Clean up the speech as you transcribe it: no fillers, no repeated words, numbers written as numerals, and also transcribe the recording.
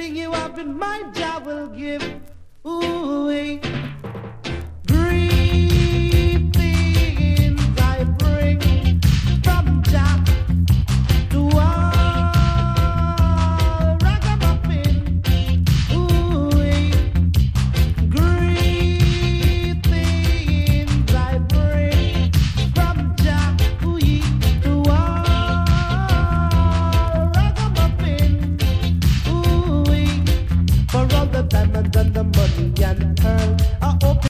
Everything you want in my job will give. Ooh,